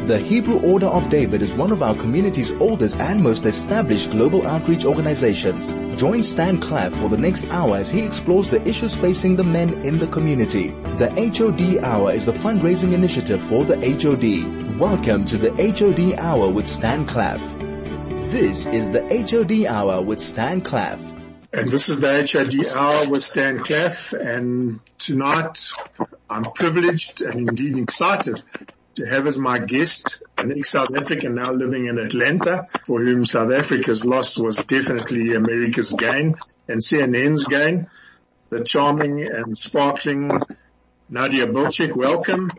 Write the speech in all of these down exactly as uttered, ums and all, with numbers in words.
The Hebrew Order of David is one of our community's oldest and most established global outreach organizations. Join Stan Claff for the next hour as he explores the issues facing the men in the community. The H O D Hour is a fundraising initiative for the H O D. Welcome to the H O D Hour with Stan Claff. This is the H O D Hour with Stan Claff. And this is the H O D Hour with Stan Claff, and tonight I'm privileged and indeed excited to have as my guest an ex-South African now living in Atlanta, for whom South Africa's loss was definitely America's gain and C N N's gain. The charming and sparkling Nadia Bilcik, welcome.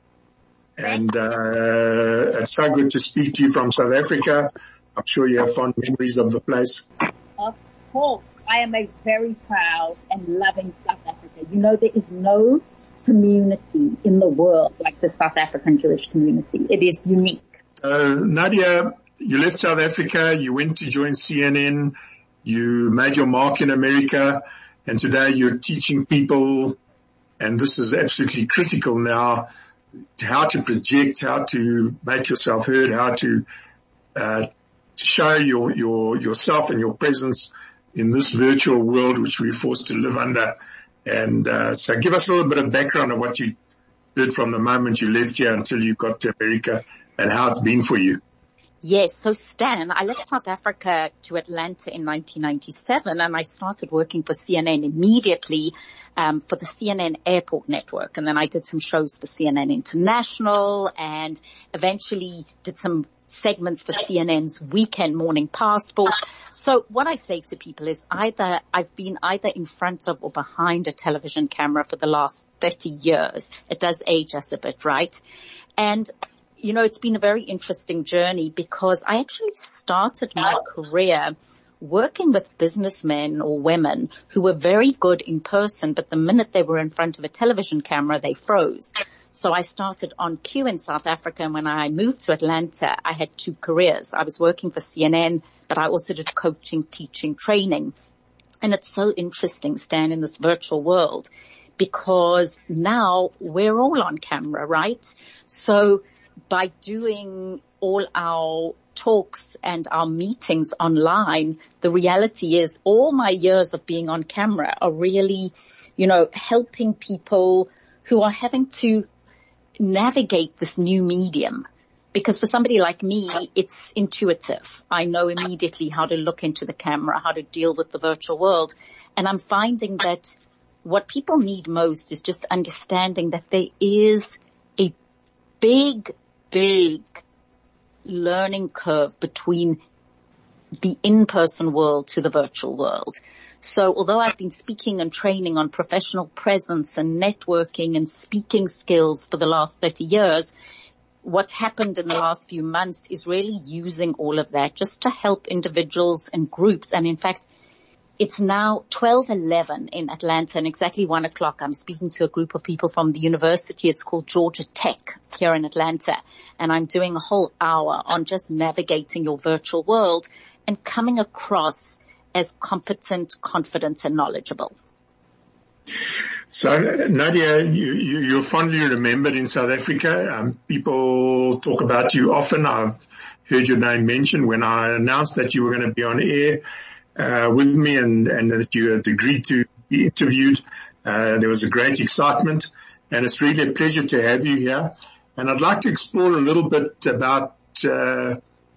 And uh, it's so good to speak to you from South Africa. I'm sure you have fond memories of the place. Of course. I am a very proud and loving South Africa. You know, there is no community in the world like the South African Jewish community. It is unique. Uh, Nadia, you left South Africa, you went to join C N N, you made your mark in America, and today you're teaching people, and this is absolutely critical now, how to project, how to make yourself heard, how to uh, show your, your yourself and your presence in this virtual world which we're forced to live under. And uh, so give us a little bit of background of what you did from the moment you left here until you got to America and how it's been for you. Yes, so Stan, I left South Africa to Atlanta in nineteen ninety-seven, and I started working for C N N immediately um, for the C N N Airport Network. And then I did some shows for C N N International and eventually did some segments for C N N's Weekend Morning Passport. So what I say to people is either I've been either in front of or behind a television camera for the last thirty years. It does age us a bit, right? And, you know, it's been a very interesting journey because I actually started my career working with businessmen or women who were very good in person, but the minute they were in front of a television camera, they froze. So I started on Q in South Africa, and when I moved to Atlanta, I had two careers. I was working for C N N, but I also did coaching, teaching, training. And it's so interesting, Stan, in this virtual world, because now we're all on camera, right? So by doing all our talks and our meetings online, the reality is all my years of being on camera are really, you know, helping people who are having to navigate this new medium. Because for somebody like me, it's intuitive. I know immediately how to look into the camera, how to deal with the virtual world. And I'm finding that what people need most is just understanding that there is a big, big learning curve between the in-person world to the virtual world. So although I've been speaking and training on professional presence and networking and speaking skills for the last thirty years, what's happened in the last few months is really using all of that just to help individuals and groups. And in fact, it's now twelve eleven in Atlanta, and exactly one o'clock I'm speaking to a group of people from the university. It's called Georgia Tech here in Atlanta. And I'm doing a whole hour on just navigating your virtual world and coming across as competent, confident, and knowledgeable. So, Nadia, you, you, you're fondly remembered in South Africa. Um, people talk about you often. I've heard your name mentioned when I announced that you were going to be on air uh, with me and, and that you had agreed to be interviewed. Uh, there was a great excitement, and it's really a pleasure to have you here. And I'd like to explore a little bit about uh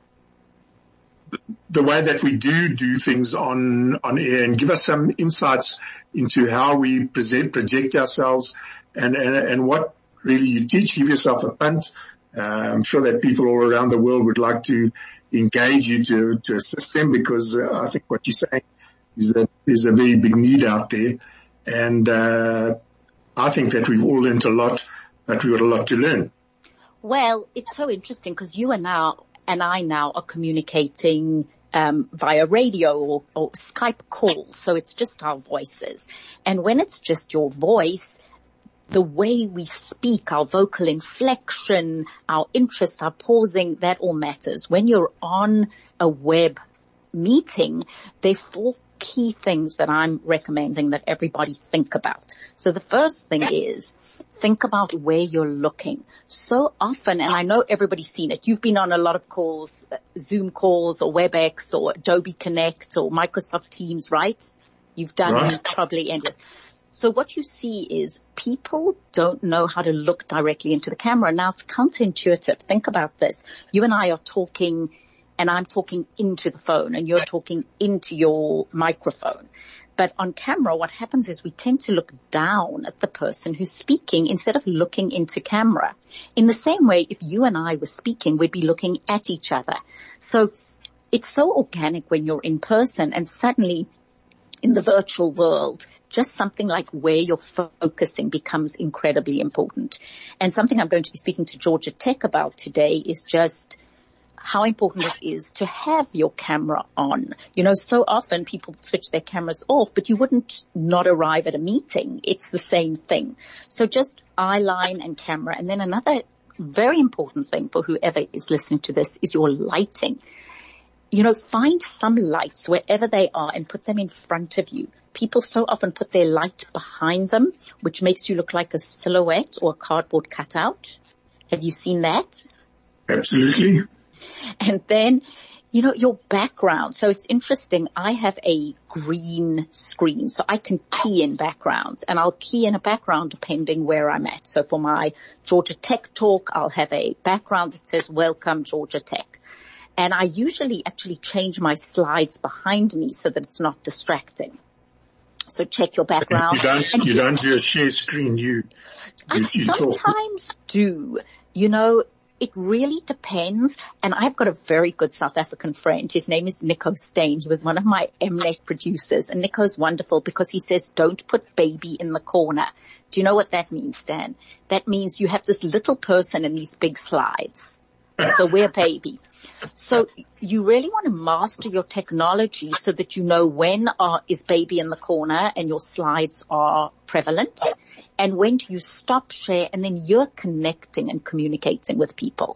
the way that we do do things on, on air, and give us some insights into how we present, project ourselves and, and, and what really you teach. Give yourself a punt. Uh, I'm sure that people all around the world would like to engage you to, to assist them, because uh, I think what you're saying is that there's a very big need out there. And, uh, I think that we've all learned a lot, but we've got a lot to learn. Well, it's so interesting because you are now, and I now are communicating um via radio or, or Skype call. So it's just our voices. And when it's just your voice, the way we speak, our vocal inflection, our interest, our pausing, that all matters. When you're on a web meeting, therefore key things that I'm recommending that everybody think about. So the first thing is think about where you're looking. So often, and I know everybody's seen it, you've been on a lot of calls, Zoom calls or WebEx or Adobe Connect or Microsoft Teams, right? You've done Right. them probably endless. So what you see is people don't know how to look directly into the camera. Now it's counterintuitive. Think about this. You and I are talking and I'm talking into the phone and you're talking into your microphone. But on camera, what happens is we tend to look down at the person who's speaking instead of looking into camera. In the same way, if you and I were speaking, we'd be looking at each other. So it's so organic when you're in person, and suddenly in the virtual world, just something like where you're focusing becomes incredibly important. And something I'm going to be speaking to Georgia Tech about today is just how important it is to have your camera on. You know, so often people switch their cameras off, but you wouldn't not arrive at a meeting. It's the same thing. So just eye line and camera. And then another very important thing for whoever is listening to this is your lighting. You know, find some lights wherever they are and put them in front of you. People so often put their light behind them, which makes you look like a silhouette or a cardboard cutout. Have you seen that? Absolutely. And then, you know, your background. So it's interesting. I have a green screen, so I can key in backgrounds, and I'll key in a background depending where I'm at. So for my Georgia Tech talk, I'll have a background that says, "Welcome, Georgia Tech." And I usually actually change my slides behind me so that it's not distracting. So check your background. You don't, and you you, don't do a share screen. You, I you, you talk. sometimes do. You know, it really depends. And I've got a very good South African friend. His name is Nico Steyn. He was one of my Mnet producers. And Nico's wonderful because he says, don't put baby in the corner. Do you know what that means, Stan? That means you have this little person in these big slides. So we're baby. So you really want to master your technology so that you know when uh, is baby in the corner and your slides are prevalent, and when do you stop share and then you're connecting and communicating with people.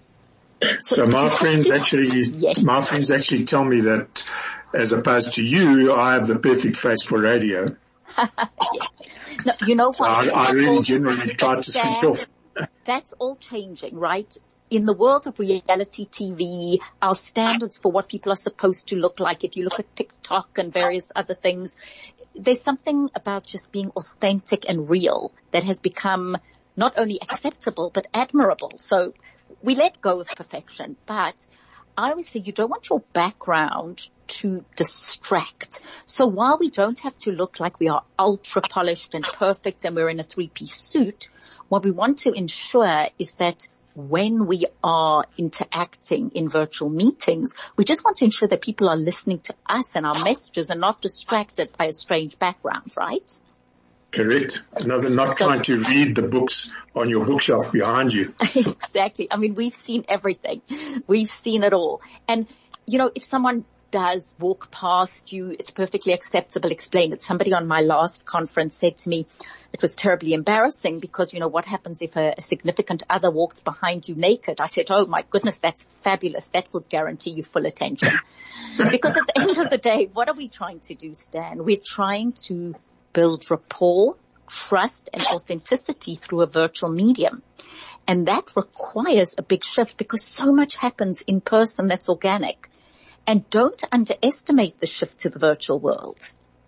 So, so my friends to, actually, yes. my friends actually tell me that as opposed to you, I have the perfect face for radio. Yes. No, you know what? So I, I really generally try to switch off. That's all changing, right? In the world of reality T V, our standards for what people are supposed to look like, if you look at TikTok and various other things, there's something about just being authentic and real that has become not only acceptable, but admirable. So we let go of perfection. But I always say you don't want your background to distract. So while we don't have to look like we are ultra polished and perfect and we're in a three-piece suit, what we want to ensure is that when we are interacting in virtual meetings, we just want to ensure that people are listening to us and our messages and not distracted by a strange background, right? Correct. No, they're not So, trying to read the books on your bookshelf behind you. Exactly. I mean, we've seen everything. We've seen it all. And, you know, if someone does walk past you, it's perfectly acceptable. Explain it. Somebody on my last conference said to me, it was terribly embarrassing because, you know, what happens if a, a significant other walks behind you naked? I said, oh my goodness, that's fabulous. That will guarantee you full attention. Because at the end of the day, what are we trying to do, Stan? We're trying to build rapport, trust, and authenticity through a virtual medium. And that requires a big shift because so much happens in person that's organic. And don't underestimate the shift to the virtual world.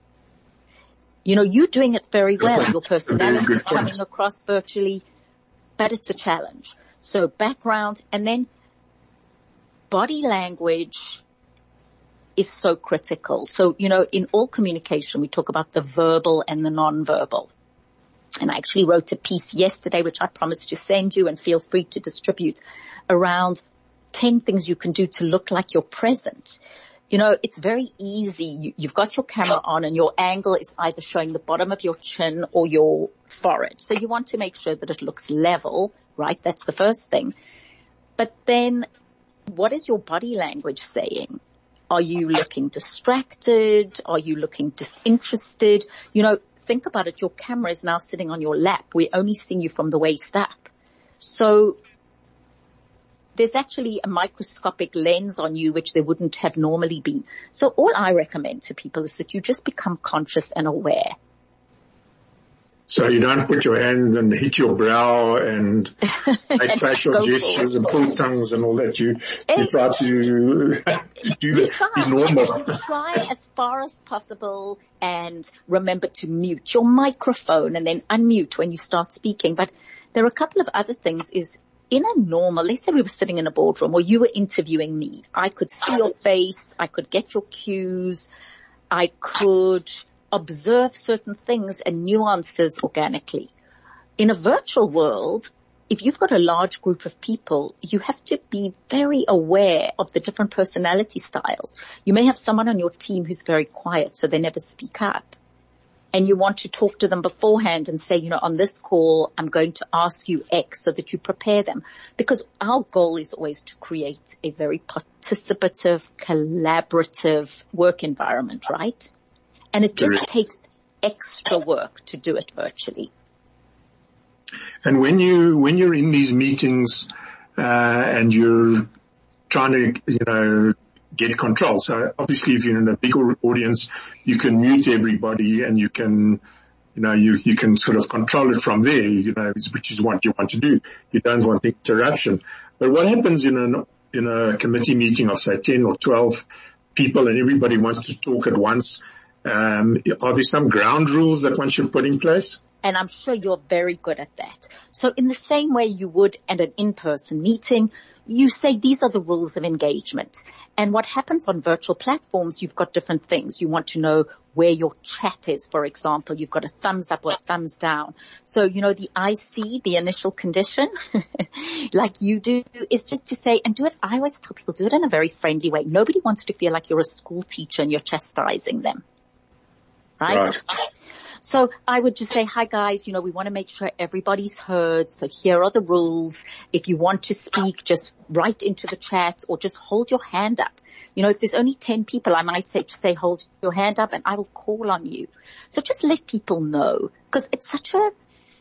You know, you're doing it very well. Your personality is coming across virtually, but it's a challenge. So background and then body language is so critical. So, you know, in all communication, we talk about the verbal and the nonverbal. And I actually wrote a piece yesterday, which I promised to send you, and feel free to distribute, around ten things you can do to look like you're present. You know, it's very easy. You, you've got your camera on and your angle is either showing the bottom of your chin or your forehead. So you want to make sure that it looks level, right? That's the first thing. But then what is your body language saying? Are you looking distracted? Are you looking disinterested? You know, think about it. Your camera is now sitting on your lap. We're only seeing you from the waist up. So there's actually a microscopic lens on you, which there wouldn't have normally been. So all I recommend to people is that you just become conscious and aware. So you don't put your hand and hit your brow and make facial gestures and pull tongues and all that. You, you try to, to do that. Be normal. Try as far as possible and remember to mute your microphone and then unmute when you start speaking. But there are a couple of other things is in a normal, let's say we were sitting in a boardroom or you were interviewing me. I could see your face. I could get your cues. I could observe certain things and nuances organically. In a virtual world, if you've got a large group of people, you have to be very aware of the different personality styles. You may have someone on your team who's very quiet, so they never speak up. And you want to talk to them beforehand and say, you know, on this call, I'm going to ask you X so that you prepare them. Because our goal is always to create a very participative, collaborative work environment, right? And it just takes extra work to do it virtually. And when you, when you're in these meetings, uh, and you're trying to, you know, get control. So obviously if you're in a bigger audience, you can mute everybody and you can, you know, you, you can sort of control it from there, you know, which is what you want to do. You don't want interruption. But what happens in an, in a committee meeting of say ten or twelve people and everybody wants to talk at once? Um, are there some ground rules that one should put in place? And I'm sure you're very good at that. So in the same way you would at an in-person meeting, you say these are the rules of engagement. And what happens on virtual platforms, you've got different things. You want to know where your chat is, for example. You've got a thumbs up or a thumbs down. So, you know, the I C, the initial condition, like you do, is just to say, and do it, I always tell people, do it in a very friendly way. Nobody wants to feel like you're a school teacher and you're chastising them. Right? Right. So I would just say, hi guys, you know, we want to make sure everybody's heard. So here are the rules. If you want to speak, just write into the chat or just hold your hand up. You know, if there's only ten people, I might say to say, hold your hand up and I will call on you. So just let people know because it's such a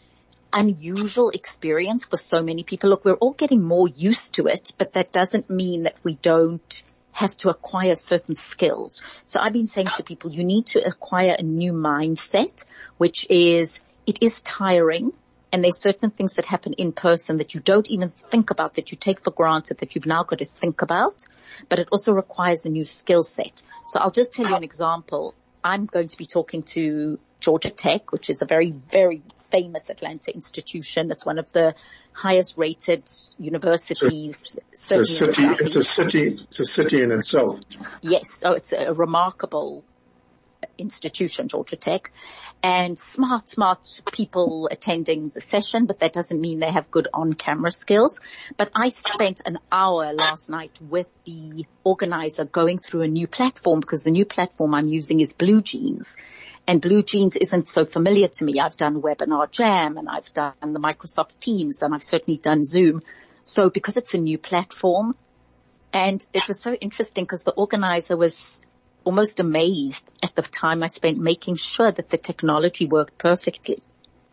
unusual experience for so many people. Look, we're all getting more used to it, but that doesn't mean that we don't have to acquire certain skills. So I've been saying to people, you need to acquire a new mindset, which is, it is tiring. And there's certain things that happen in person that you don't even think about, that you take for granted, that you've now got to think about. But it also requires a new skill set. So I'll just tell you an example. I'm going to be talking to Georgia Tech, which is a very, very famous Atlanta institution. It's one of the highest rated universities. It's a city, it's a city, it's a city in itself. Yes. Oh, it's a remarkable institution, Georgia Tech, and smart, smart people attending the session, but that doesn't mean they have good on-camera skills. But I spent an hour last night with the organizer going through a new platform because the new platform I'm using is Blue Jeans. And Blue Jeans isn't so familiar to me. I've done Webinar Jam and I've done the Microsoft Teams and I've certainly done Zoom. So because it's a new platform, and it was so interesting because the organizer was almost amazed at the time I spent making sure that the technology worked perfectly.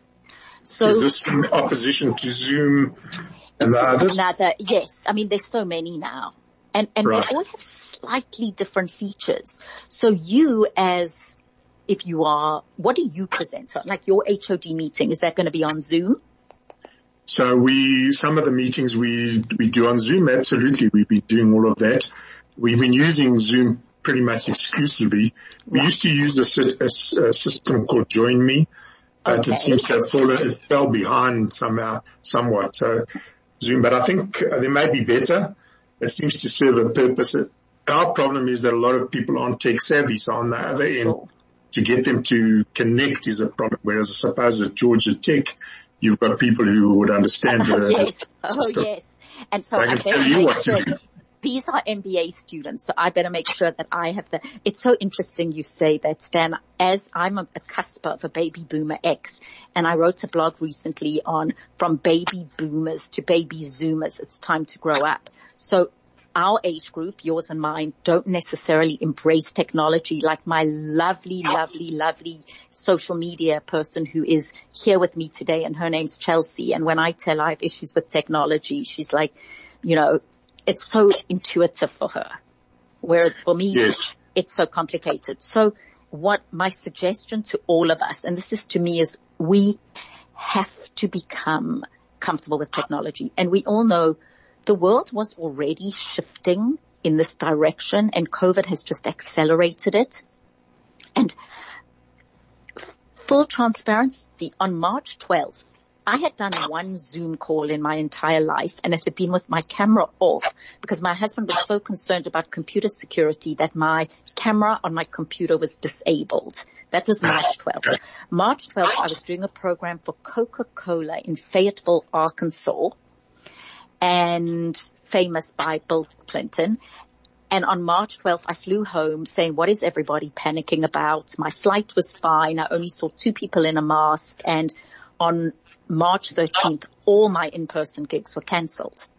So is this in opposition to Zoom and the others? Another, yes. I mean, there's so many now. And, and right. They all have slightly different features. So you as, if you are, what do you present on? Like your H O D meeting, is that going to be on Zoom? So we, some of the meetings we, we do on Zoom, absolutely. We've been doing all of that. We've been using Zoom pretty much exclusively. We right. used to use a, a, a system called Join Me, but okay. it seems to have fallen, it fell behind somehow, somewhat. So Zoom, but I think they may be better. It seems to serve a purpose. Our problem is that a lot of people aren't tech savvy, so on the other end, sure. to get them to connect is a problem. Whereas I suppose at Georgia Tech, you've got people who would understand the yes. Oh, system. yes. And so they can tell you what to do. These are M B A students, so I better make sure that I have the, it's so interesting you say that, Stan, as I'm a, a cusp of a baby boomer X, and I wrote a blog recently on from baby boomers to baby zoomers, it's time to grow up. So our age group, yours and mine, don't necessarily embrace technology like my lovely, lovely, lovely social media person who is here with me today, and her name's Chelsea. And when I tell her I have issues with technology, she's like, you know, it's so intuitive for her. Whereas for me, yes. it's so complicated. So what my suggestion to all of us, and this is to me, is we have to become comfortable with technology. And we all know the world was already shifting in this direction, and COVID has just accelerated it. And full transparency, on March twelfth, I had done one Zoom call in my entire life, and it had been with my camera off because my husband was so concerned about computer security that my camera on my computer was disabled. That was March twelfth. March twelfth, I was doing a program for Coca-Cola in Fayetteville, Arkansas, and famous by Bill Clinton. And on March twelfth, I flew home saying, what is everybody panicking about? My flight was fine. I only saw two people in a mask. And on March thirteenth, all my in-person gigs were cancelled.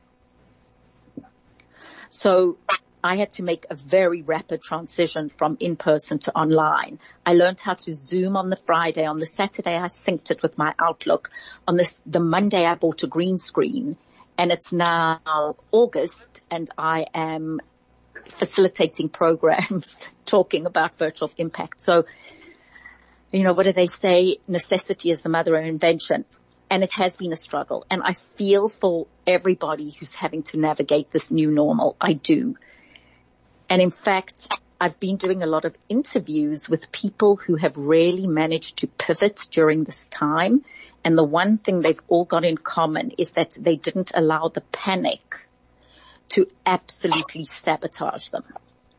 So I had to make a very rapid transition from in-person to online. I learned how to Zoom on the Friday. On the Saturday, I synced it with my Outlook. On this, the Monday, I bought a green screen. And it's now August, and I am facilitating programs talking about virtual impact. So, you know, what do they say? Necessity is the mother of invention. And it has been a struggle. And I feel for everybody who's having to navigate this new normal. I do. And in fact, I've been doing a lot of interviews with people who have really managed to pivot during this time. And the one thing they've all got in common is that they didn't allow the panic to absolutely sabotage them.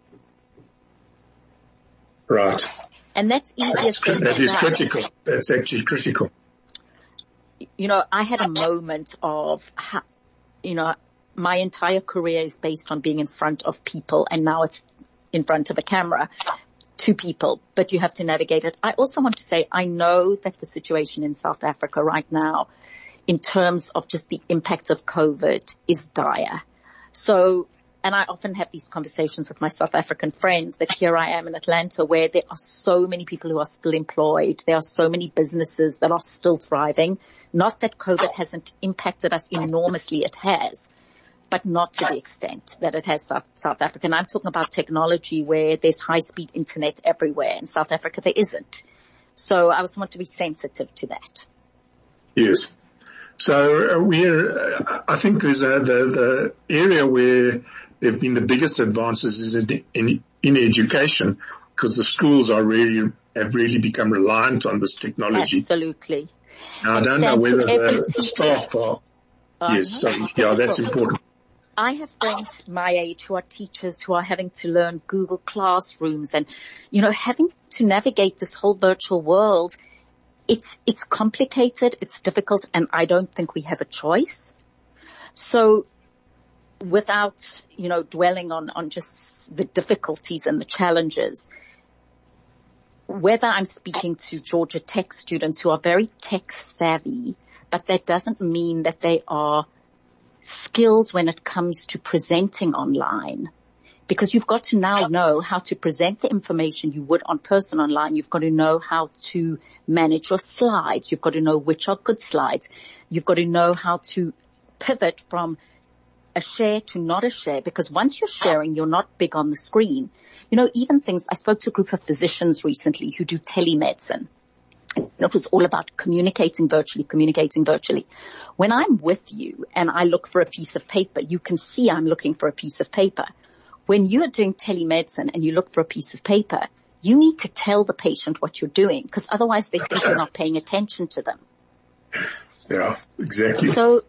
Right. And that's easier said than done. That is critical. That's actually critical. You know, I had a moment of, you know, my entire career is based on being in front of people, and now it's in front of a camera to people, but you have to navigate it. I also want to say, I know that the situation in South Africa right now, in terms of just the impact of COVID, is dire. So, and I often have these conversations with my South African friends that here I am in Atlanta where there are so many people who are still employed. There are so many businesses that are still thriving. Not that COVID hasn't impacted us enormously, it has, but not to the extent that it has South, South Africa. And I'm talking about technology where there's high-speed internet everywhere. In South Africa, there isn't. So I also want to be sensitive to that. Yes. So we're, uh, I think there's a, the, the area where there have been the biggest advances is in, in, in education, because the schools are really, have really become reliant on this technology. Absolutely. Now, I don't know whether the, the staff are, uh, yes, so, yeah, that's important. I have friends my age who are teachers who are having to learn Google Classrooms and, you know, having to navigate this whole virtual world. It's, it's complicated, it's difficult, and I don't think we have a choice. So without, you know, dwelling on, on just the difficulties and the challenges, whether I'm speaking to Georgia Tech students who are very tech savvy, but that doesn't mean that they are skilled when it comes to presenting online. Because you've got to now know how to present the information you would on person online. You've got to know how to manage your slides. You've got to know which are good slides. You've got to know how to pivot from a share to not a share, because once you're sharing, you're not big on the screen. You know, even things, I spoke to a group of physicians recently who do telemedicine. And it was all about communicating virtually, communicating virtually. When I'm with you and I look for a piece of paper, you can see I'm looking for a piece of paper. When you are doing telemedicine and you look for a piece of paper, you need to tell the patient what you're doing, because otherwise they think you're not paying attention to them. Yeah, exactly. So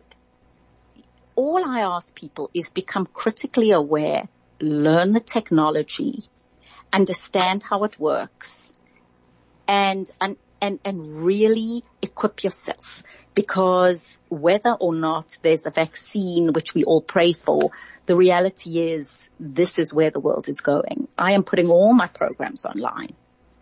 all I ask people is become critically aware, learn the technology, understand how it works, and, and, and, and really equip yourself. Because whether or not there's a vaccine, which we all pray for, the reality is this is where the world is going. I am putting all my programs online.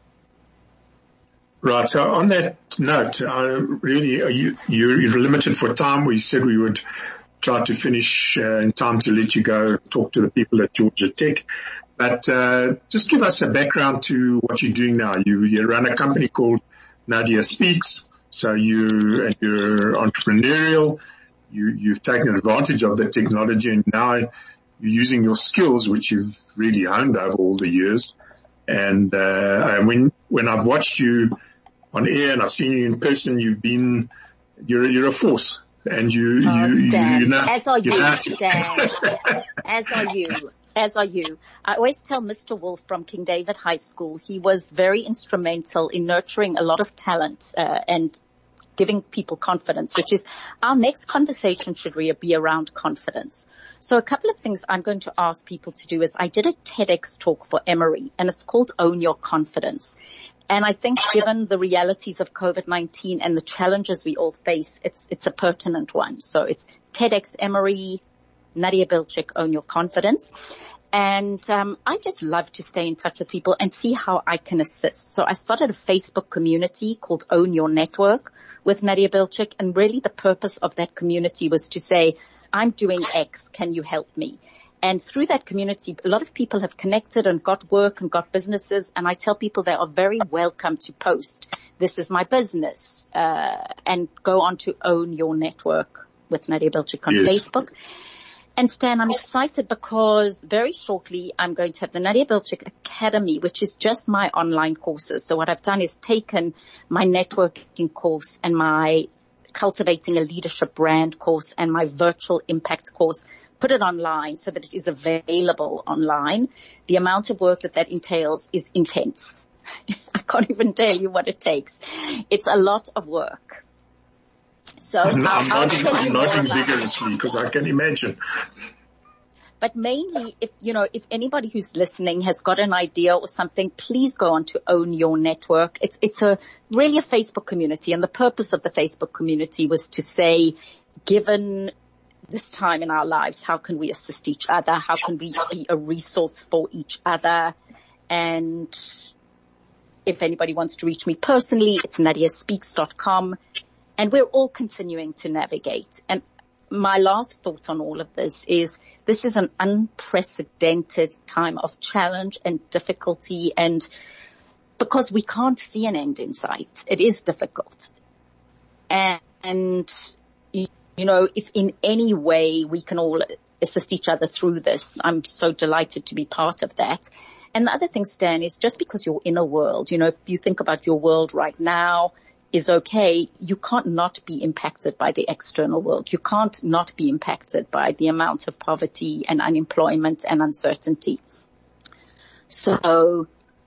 Right. So on that note, I really, are you, you're limited for time. We said we would try to finish uh, in time to let you go talk to the people at Georgia Tech. But uh, just give us a background to what you're doing now. You, you run a company called Nadia Speaks. So you, you're entrepreneurial. you, you've taken advantage of the technology, and now you're using your skills, which you've really honed over all the years. And, uh, and when, when I've watched you on air and I've seen you in person, you've been, you're, you're a force. And you, oh, you, Stan. you, you know, as are you, you know Stan. As are you. As are you. I always tell Mister Wolf from King David High School, he was very instrumental in nurturing a lot of talent, uh, and giving people confidence, which is our next conversation should really be around confidence. So a couple of things I'm going to ask people to do is I did a TEDx talk for Emory, and it's called Own Your Confidence. And I think given the realities of COVID nineteen and the challenges we all face, it's, it's a pertinent one. So it's TEDx Emory, Nadia Bilchik, Own Your Confidence. And, um, I just love to stay in touch with people and see how I can assist. So I started a Facebook community called Own Your Network with Nadia Bilchik. And really the purpose of that community was to say, I'm doing X. Can you help me? And through that community, a lot of people have connected and got work and got businesses. And I tell people they are very welcome to post, this is my business, uh, and go on to Own Your Network with Nadia Bilchik on yes. Facebook. And Stan, I'm excited because very shortly I'm going to have the Nadia Bilchik Academy, which is just my online courses. So what I've done is taken my networking course and my cultivating a leadership brand course and my virtual impact course, put it online so that it is available online. The amount of work that that entails is intense. I can't even tell you what it takes. It's a lot of work. So I'm, I'll, I'm I'll nodding, I'm nodding vigorously because I can imagine. But mainly, if, you know, if anybody who's listening has got an idea or something, please go on to Own Your Network. It's, it's a really a Facebook community. And the purpose of the Facebook community was to say, given this time in our lives, how can we assist each other? How can we be a resource for each other? And if anybody wants to reach me personally, it's nadia speaks dot com. And we're all continuing to navigate. And my last thought on all of this is this is an unprecedented time of challenge and difficulty, and because we can't see an end in sight, it is difficult. And, and you know, if in any way we can all assist each other through this, I'm so delighted to be part of that. And the other thing, Stan, is just because your inner world, you know, if you think about your world right now, is okay, you can't not be impacted by the external world. You can't not be impacted by the amount of poverty and unemployment and uncertainty. So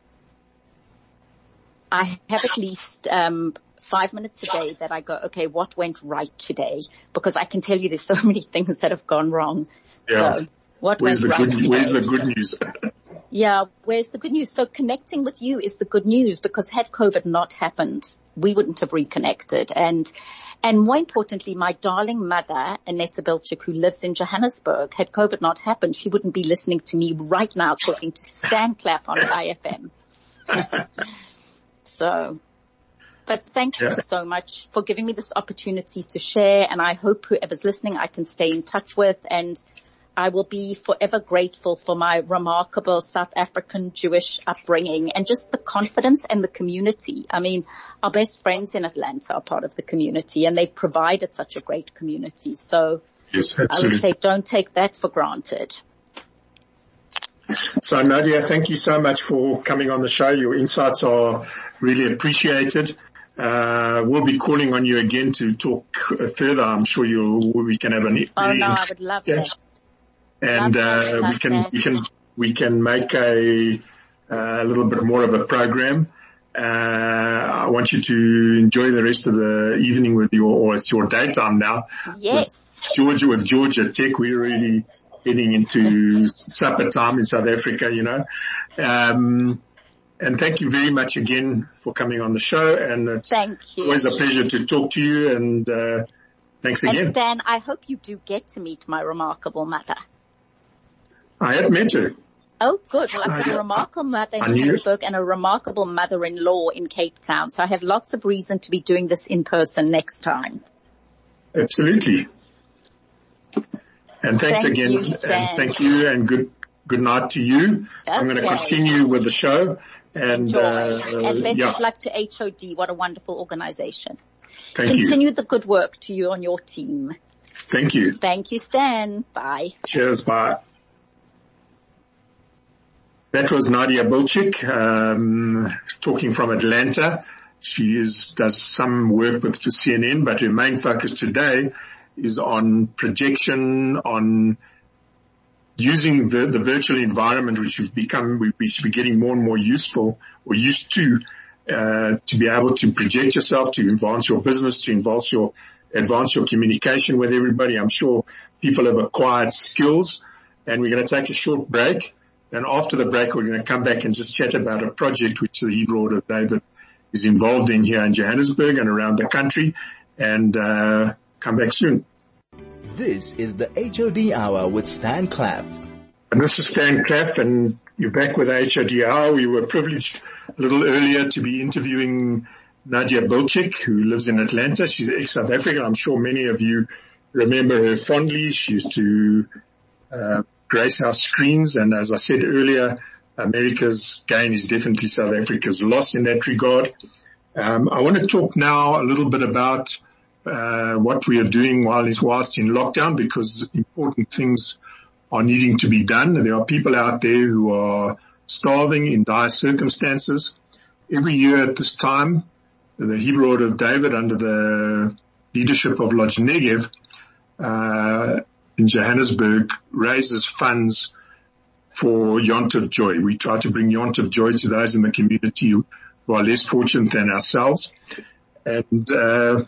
I have at least um five minutes a day that I go, okay, what went right today? Because I can tell you there's so many things that have gone wrong. Yeah. So what where's went the right good, today? Where's the good news? Yeah, where's the good news? So connecting with you is the good news, because had COVID not happened, we wouldn't have reconnected. And, and more importantly, my darling mother, Annette Bilchik, who lives in Johannesburg, had COVID not happened, she wouldn't be listening to me right now talking to Stan Claff on I F M. So, but thank you yeah. so much for giving me this opportunity to share. And I hope whoever's listening, I can stay in touch with, and I will be forever grateful for my remarkable South African Jewish upbringing and just the confidence and the community. I mean, our best friends in Atlanta are part of the community, and they've provided such a great community. So yes, I would say don't take that for granted. So Nadia, thank you so much for coming on the show. Your insights are really appreciated. Uh, we'll be calling on you again to talk further. I'm sure you we can have an. Oh no, I would love yeah. that. And, uh, we can, we can, we can make a, a little bit more of a program. Uh, I want you to enjoy the rest of the evening with your, or it's your daytime now. Yes. With Georgia, with Georgia Tech, we're really heading into supper time in South Africa, you know. Um, and thank you very much again for coming on the show. And it's thank you. always a pleasure to talk to you. And, uh, thanks again. And Stan, I hope you do get to meet my remarkable mother. I have met her. Oh, good. Well, I've got a remarkable mother in Johannesburg and a remarkable mother-in-law in Cape Town. So I have lots of reason to be doing this in person next time. Absolutely. And thanks thank again. You, and thank you, and good good night to you. Okay. I'm going to continue with the show. And, uh, and best yeah. of luck to H O D. What a wonderful organization. Thank Continue you. the good work to you on your team. Thank you. Thank you, Stan. Bye. Cheers. Bye. That was Nadia Bilchik, um, talking from Atlanta. She is, does some work with C N N, but her main focus today is on projection, on using the, the virtual environment, which we've become, we, we should be getting more and more useful or used to, uh, to be able to project yourself, to advance your business, to advance your, advance your communication with everybody. I'm sure people have acquired skills, and we're going to take a short break. And after the break, we're going to come back and just chat about a project which the Hebrew Order of David is involved in here in Johannesburg and around the country, and uh, come back soon. This is the H O D Hour with Stan Claff. And this is Stan Claff, and you're back with the H O D Hour. We were privileged a little earlier to be interviewing Nadia Bilchik, who lives in Atlanta. She's ex-South African. I'm sure many of you remember her fondly. She used to uh, grace our screens, and as I said earlier, America's gain is definitely South Africa's loss in that regard. Um, I want to talk now a little bit about uh, what we are doing while it's whilst in lockdown, because important things are needing to be done. There are people out there who are starving in dire circumstances. Every year at this time, the Hebrew Order of David, under the leadership of Lodge Negev, uh, in Johannesburg, raises funds for Yontif Joy. We try to bring Yontif Joy to those in the community who are less fortunate than ourselves. And uh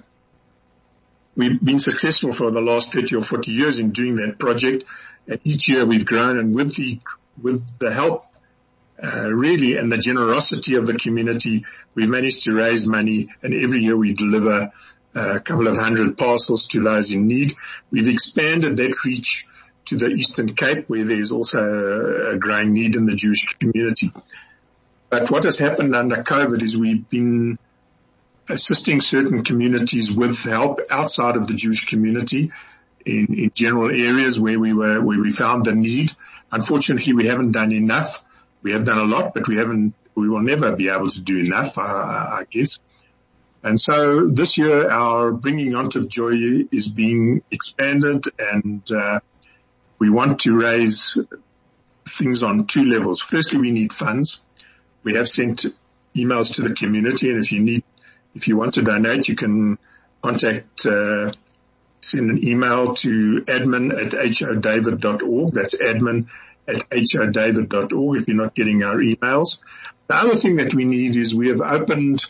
we've been successful for the last thirty or forty years in doing that project. And each year we've grown, and with the with the help uh really and the generosity of the community, we managed to raise money, and every year we deliver a couple of hundred parcels to those in need. We've expanded that reach to the Eastern Cape, where there's also a growing need in the Jewish community. But what has happened under COVID is we've been assisting certain communities with help outside of the Jewish community in, in general areas where we were, where we found the need. Unfortunately, we haven't done enough. We have done a lot, but we haven't, we will never be able to do enough, I, I guess. And so this year, our Bringing Yontif Joy is being expanded, and uh, we want to raise things on two levels. Firstly, we need funds. We have sent emails to the community, and if you need, if you want to donate, you can contact, uh, send an email to admin at h o david dot org. That's admin at h o david dot org if you're not getting our emails. The other thing that we need is we have opened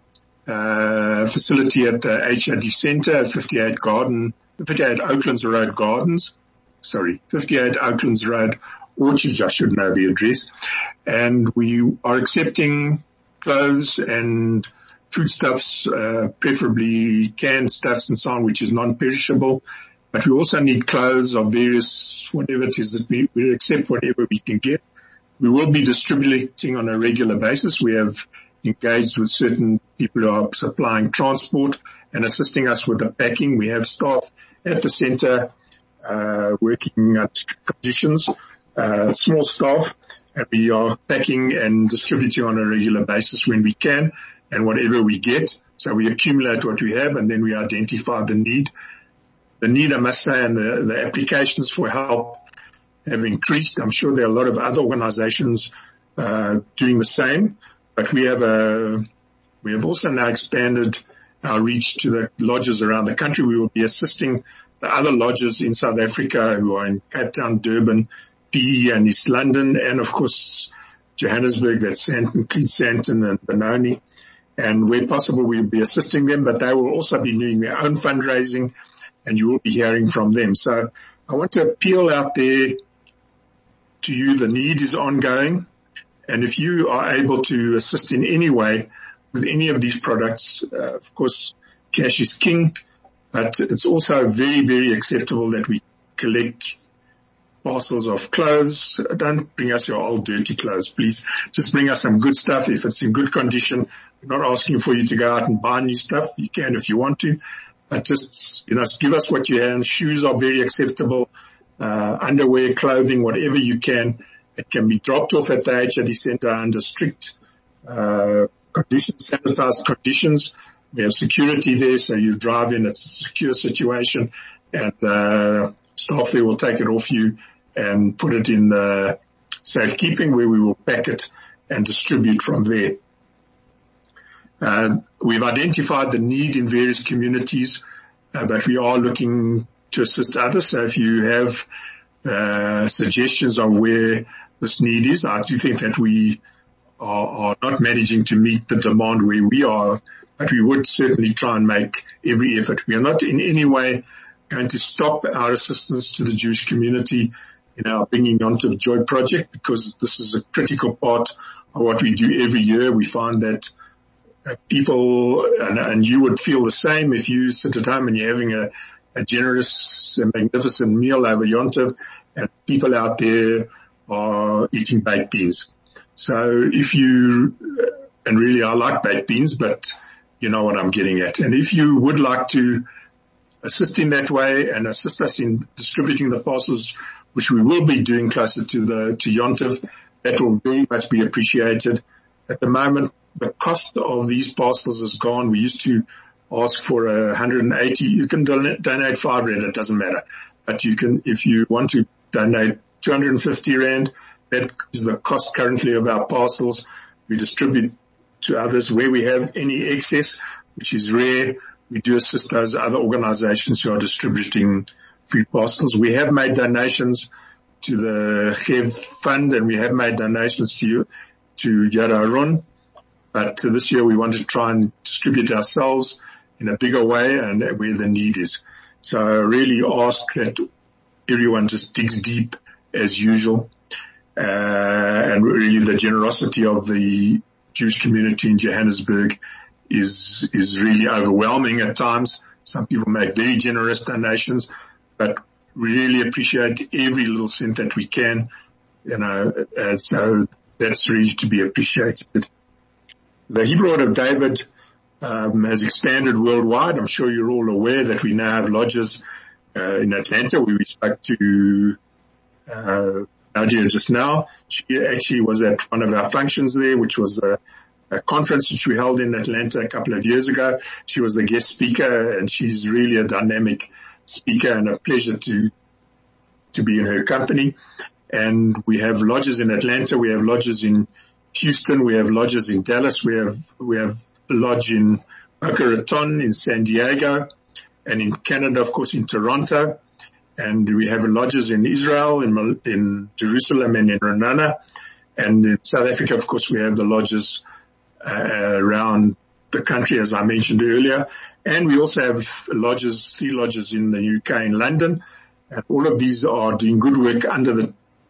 uh facility at the H O D Centre at fifty-eight Garden, fifty-eight Oaklands Road Gardens. Sorry, fifty-eight Oaklands Road Orchards, I should know the address. And we are accepting clothes and foodstuffs, uh, preferably canned stuffs and so on, which is non-perishable. But we also need clothes of various, whatever it is that we, we accept whatever we can get. We will be distributing on a regular basis. We have engaged with certain people who are supplying transport and assisting us with the packing. We have staff at the centre uh working at conditions, uh small staff, and we are packing and distributing on a regular basis when we can and whatever we get. So we accumulate what we have, and then we identify the need. The need, I must say, and the, the applications for help have increased. I'm sure there are a lot of other organizations uh doing the same, but we have a we have also now expanded our reach to the lodges around the country. We will be assisting the other lodges in South Africa who are in Cape Town, Durban, P E and East London, and of course Johannesburg, that's Sandton, Sandton and Benoni. And where possible, we'll be assisting them, but they will also be doing their own fundraising, and you will be hearing from them. So I want to appeal out there to you. The need is ongoing, and if you are able to assist in any way with any of these products, uh, of course, cash is king. But it's also very, very acceptable that we collect parcels of clothes. Don't bring us your old dirty clothes, please. Just bring us some good stuff. If it's in good condition, we're not asking for you to go out and buy new stuff. You can if you want to. But just, you know, give us what you have. Shoes are very acceptable. Uh, underwear, clothing, whatever you can. It can be dropped off at the H O D Centre under strict uh conditions, sanitized conditions. We have security there, so you drive in, it's a secure situation, and uh, staff there will take it off you and put it in the safekeeping where we will pack it and distribute from there. Uh, we've identified the need in various communities, uh, but we are looking to assist others. So if you have uh, suggestions on where this need is, I do think that we are, are not managing to meet the demand where we are, but we would certainly try and make every effort. We are not in any way going to stop our assistance to the Jewish community in our Bringing Yontif Joy project, because this is a critical part of what we do every year. We find that uh, people, and, and you would feel the same if you sit at home and you're having a, a generous and magnificent meal over Yontif, and people out there are eating baked beans. So if you, and really I like baked beans, but you know what I'm getting at. And if you would like to assist in that way and assist us in distributing the parcels, which we will be doing closer to the, to Yontif, that will very much be appreciated. At the moment, the cost of these parcels is gone. We used to ask for a one hundred eighty. You can donate, donate five rand, it doesn't matter. But you can, if you want to donate two hundred fifty rand, that is the cost currently of our parcels. We distribute to others where we have any excess, which is rare. We do assist those other organizations who are distributing food parcels. We have made donations to the Chev Fund, and we have made donations to to Yad Aron. But this year we want to try and distribute ourselves in a bigger way and where the need is. So I really ask that everyone just digs deep as usual. Uh, and really the generosity of the Jewish community in Johannesburg is, is really overwhelming at times. Some people make very generous donations, but we really appreciate every little cent that we can, you know, and so that's really to be appreciated. The Hebrew Order of David um, has expanded worldwide. I'm sure you're all aware that we now have lodges uh, in Atlanta, where we spoke to uh, Nadia just now. She actually was at one of our functions there, which was a, a conference which we held in Atlanta a couple of years ago. She was the guest speaker, and she's really a dynamic speaker, and a pleasure to to be in her company. And we have lodges in Atlanta, we have lodges in Houston, we have lodges in Dallas, we have we have a lodge in Boca Raton, in San Diego, and in Canada, of course, in Toronto. And we have lodges in Israel, in in Jerusalem, and in Renana. And in South Africa, of course, we have the lodges uh, around the country, as I mentioned earlier. And we also have lodges, three lodges in the U K, in London. And all of these are doing good work under the,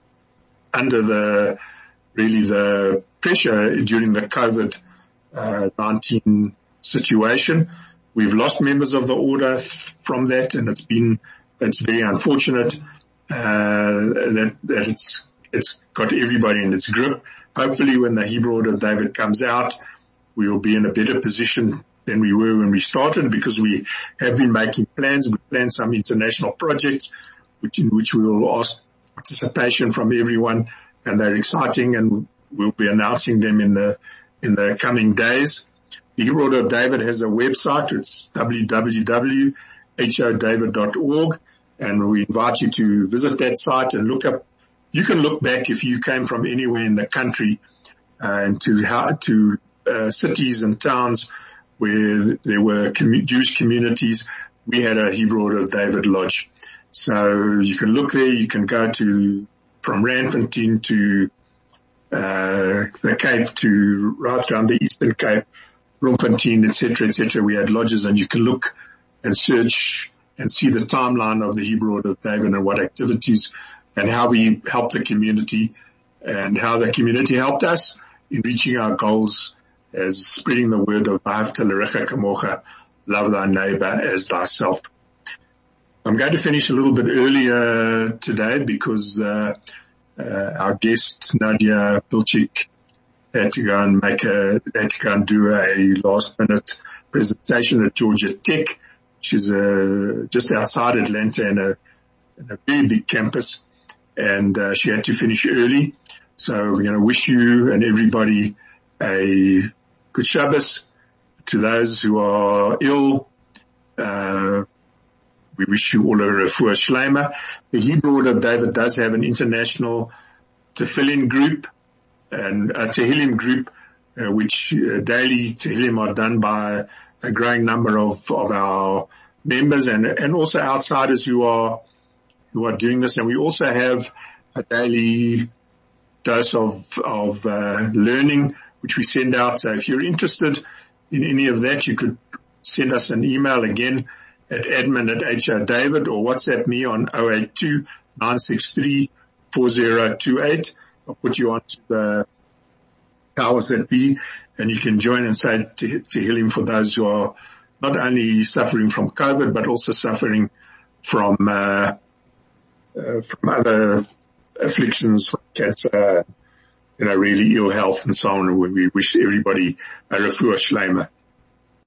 under the, really the pressure during the COVID nineteen situation. We've lost members of the order from that, and it's been, it's very unfortunate, uh, that, that it's, it's got everybody in its grip. Hopefully when the Hebrew Order of David comes out, we will be in a better position than we were when we started, because we have been making plans. We planned some international projects, which in which we will ask participation from everyone, and they're exciting, and we'll be announcing them in the in the coming days. The Hebrew Order of David has a website. It's w w w dot h o david dot org, and we invite you to visit that site and look up. You can look back if you came from anywhere in the country, uh, and to how to uh, cities and towns where there were commu- Jewish communities. We had a Hebrew Order of David lodge. So you can look there, you can go to, from Randfontein to, uh, the Cape to right around the Eastern Cape, Bloemfontein, et cetera, et cetera. We had lodges, and you can look and search and see the timeline of the Hebrew Order of David and what activities and how we helped the community and how the community helped us in reaching our goals as spreading the word of V'ahavta l'recha kamocha, love thy neighbor as thyself. I'm going to finish a little bit earlier today because uh, uh, our guest Nadia Pilchik had to go and make a had to go and do a last minute presentation at Georgia Tech, which is uh, just outside Atlanta in a, in a very big campus, and uh, she had to finish early. So we're going to wish you and everybody a good Shabbos. To those who are ill, uh, we wish you all a refuah shleima. The Hebrew Order of David does have an international Tefillin group and a Tehillim group, uh, which uh, daily Tehillim are done by a growing number of, of our members and, and also outsiders who are, who are doing this. And we also have a daily dose of, of, uh, learning, which we send out. So if you're interested in any of that, you could send us an email again at admin at H R David or WhatsApp me on zero eight two, nine six three, four zero two eight. I'll put you on to the powers that be, and you can join and say to, to Tehillim for those who are not only suffering from COVID, but also suffering from, uh, uh from other afflictions, from cancer, you know, really ill health and so on. We wish everybody a refuah shleima.